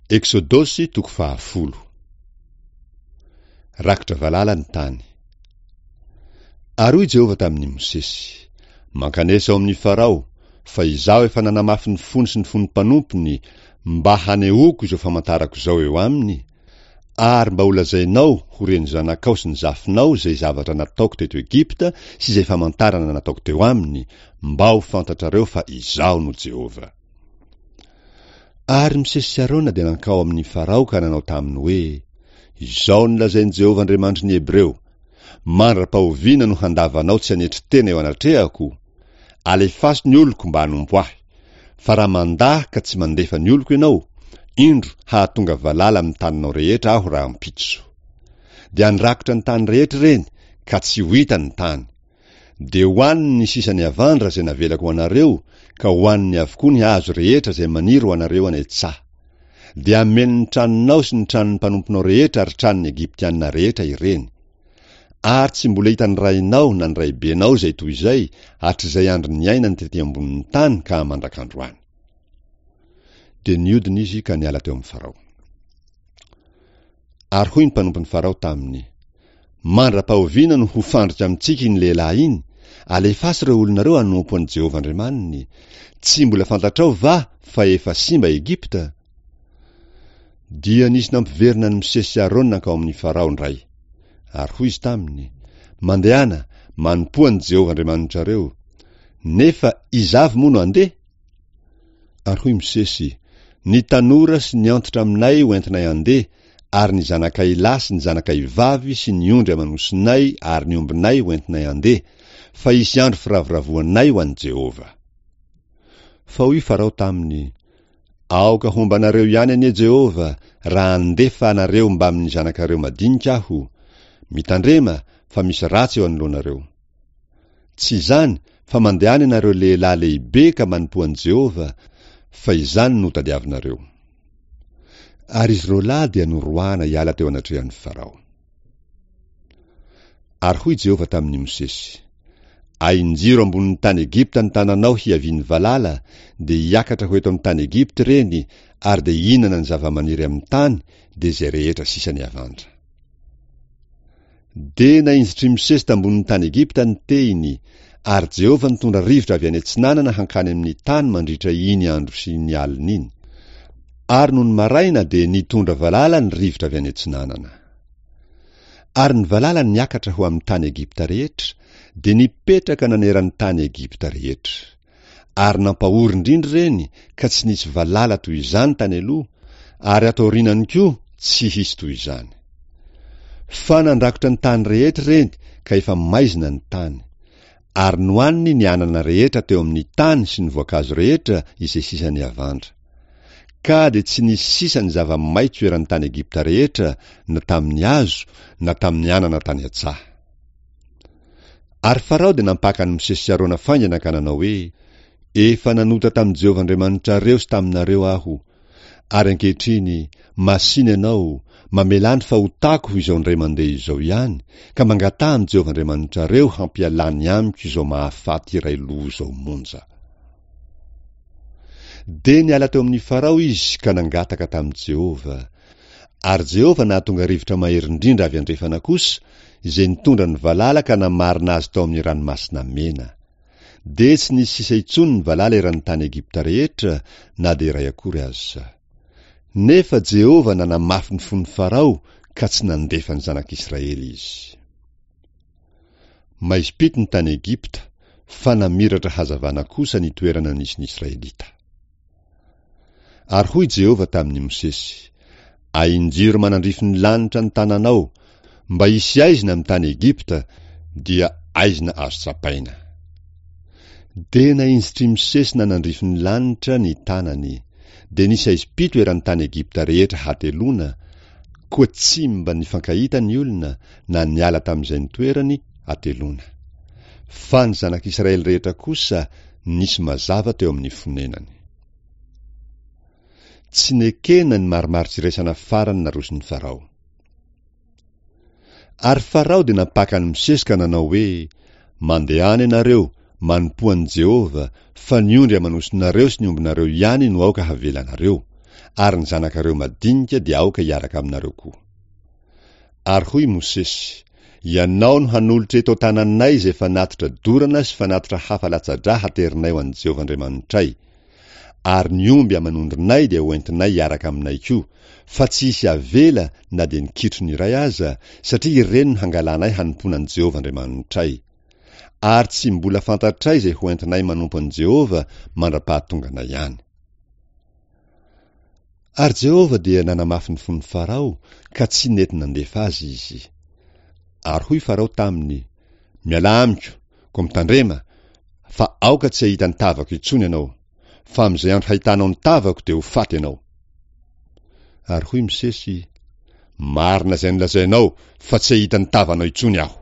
Eksodosy 10. Rakotra valala ny tany. Aroy Jehova tamin'ny Mosesy, mankanesa ao amin'ny Farao, fa izaho efa nanamafy ny fony sy ny fony mpanompony mba hanehoako izao famantarako izao eo aminy, ary mba ho lazainao ho reny zanakao sy ny zafinao zay zavatra nataoko teto Egipta sy izay famantarana nataoko teo aminy, mba ho fantatrareo fa izaho no Jehova. Ary Mosesy sy Arona dia nankao amin'ny Farao ka nanao taminy hoe, izao ny lazain'i Jehova Andriamanitry ny Hebreo, mandra-pahoviana no handavanao tsy hanetry tena eo anatrehako, alefaso ny oloko mba hanompo ahy, fa raha mandahy ka tsy mandefa ny oloko ianao, indro hahatonga valala amin'ny taninao rehetra aho raha ampitso. Dia andrakotra ny tany rehetra reny, ka tsy ho hita ny tany. Dia hoaniny ny sisany avandra zay navelako ho anareo, ka hoaniny avokoa ny hazo rehetra zay maniry ho anareo any an-tsaha. Dia ameny ny tranonao sy ny tranon'ny mpanomponao rehetra ary tranon'ny Egiptianina rehetra ireny. Ary tsy mbola hita ny rainao na ny raibenao zay toy izay, hatr'izay andro ny aina ny tetỳ ambonin'ny tany ka mandrak'androany. Dia niodina izy ka niala teo amin'ny Farao. Ary hoy ny mpanompon'ny Farao taminy, mandra-pahoviana no ho fandritra amintsika iny lehilahy iny, alefaso ireo olonareo hanompo an'i Jehova Andriamaniny, tsy mbola fantatrao va fa efa simba Egipta? Dia nisy nampiverina ny Mosesy sy Arona nankao amin'ny Farao ndray. Ary hoy izy taminy, mandehana, manompo an'i Jehova Andriamanitrareo, nefa izavy moa no andeha? Ary hoy Mosesy, ny tanora sy ny antitra aminay ho entinay andeha, ary ny zanakay lahy sy ny zanakay vavy sy ny ondry amanosinay ary ny ombinay ho entinay andeha, fa hisy andro firavoravoanay ho an'i Jehova. Fa hoy Farao taminy, aoka homba anareo ihany anie Jehova, raha andefa anareo mba amin'ny zanakareo madinika aho, mitandrema fa misy ratsy eo anoloanareo. Tsy izany, fa mandehany anareo lehilahy lehibe ka manompo an'i Jehova, fa izany no tadiavinareo. Ary izy reo lahy dia norohana hiala teo anatrehan'ny Farao. Ary hoy Jehova tamin'ny Mosesy, ahin-jiro ambonin'ny tany Egipta ny tananao hiavian'ny valala, dia hiakatra ho eto amin'ny tany Egipta reny, ary dia hihinana ny zava-maniry amin'ny tany, dia izay rehetra sisany avandra. Dia nainjitry Mosesy tambonin'ny tany Egipta ny tehiny, ary Jehova nitondra rivotra avy any atsinanana hankany amin'ny tany mandritra iny andro sy ny alina iny. Ary noho ny maraina dia nitondra valala ny rivotra avy any atsinanana. Ary ny valala niakatra ho amin'ny tany Egipta rehetra, dia nipetraka naneran'ny tany Egipta rehetra. Ary nampahory indrindra reny, ka tsy nisy valala toy izany tany aloha, ary ataorinany koa tsy hisy toy izany. Fa nandrakotra ny tany rehetra reny, ka efa maizina ny tany. Ary nohaniny ny anana rehetra teo amin'ny tany sy ny voankazo rehetra izay sisany avandra. Ka dia tsy nisy sisa ny zava-maitso eran'ny tany Egipta rehetra, na tamin'ny hazo, na tamin'ny anana tany an-tsaha. Ary Farao dia nampaka ny Mosesy sy Arona faingana ka nanao hoe, efa nanota tamin'i Jehova Andriamanitrareo sy taminareo aho, ary ankehitriny masina ianao, mamelany fa hotako izao ndray mandeha izao ihany, ka mangataha amin'i Jehova Andriamanitrareo hampialany amiko izao mahafaty iray loha izao monja. Dia niala teo amin'ny Farao izy ka nangataka tamin'i Jehova, ary Jehova nahatonga rivotra mahery indrindra avy andrefana kosa, izay nitondra ny valala ka namarina azy tao amin'ny ranomasina mena. Dia tsy nisy sisa intsony ny valala eran'ny tany Egipta rehetra, na dia iray akory aza. Nefa Jehova nanamafy ny fon'ny Farao, ka tsy nandefa ny zanak'Israely izy. Maizipity ny tany Egipta, fa namiratra hazavana kosa ny toerana nisy ny Israelita. Ary hoy Jehova tamin'ny Mosesy, ahin-jiro manandrify ny lanitra ny tananao, mba hisy aizina amin'ny tany Egipta, dia aizina azo tsapaina. Dia nainjitry Mosesy nanandrify ny lanitra ny tanany, dia nisy aizipito eran'ny tany Egipta rehetra hatelona, koa tsy mba nifankahita ny olona, na niala tamin'izay ny toerany hatelona. Fa ny zanak'Israely rehetra kosa nisy mazava teo amin'ny fonenany. Tsy nekena ny marimaritsiraisana farany narosiny Farao. Ary Farao dia napaka ny Mosesy ka nanao hoe, mandehany ianareo, manompo an'i Jehova, fa ny ondry amanosonareo sy ny ombinareo ihany no aoka havelanareo, ary ny zanakareo madinika dia aoka hiaraka aminareo koa. Ary hoy Mosesy, ianao no hanolotra eto tananay izay fanatitra dorana sy fanatitra hafa latsa-drà haterinay ho an'i Jehovah Andriamanitray. Ary ny omby aman'ondrinay dia hoentinay hiaraka aminay koa, fa tsy hisy avela na dia ny kitro ny iray aza, satria ireny no hangalanay hanompoana an'i Jehovah Andriamanitray. Ary tsy mbola fantatray izay hoentinay manompo an'i Jehovah mandra-pahatonganay ihany. Ary Jehovah dia nanamafy ny fon'ny Farao, ka tsy nety nandefa azy izy. Ary hoy Farao taminy, miala amiko, ko mitandrema, fa aoka tsy hahita ny tavako intsony ianao, fa amin'izay andro hahitanao ny tavako dia ho faty ianao. Ary hoy Mosesy, marina izay nolazainao, fa tsy hahita ny tavanao intsony aho.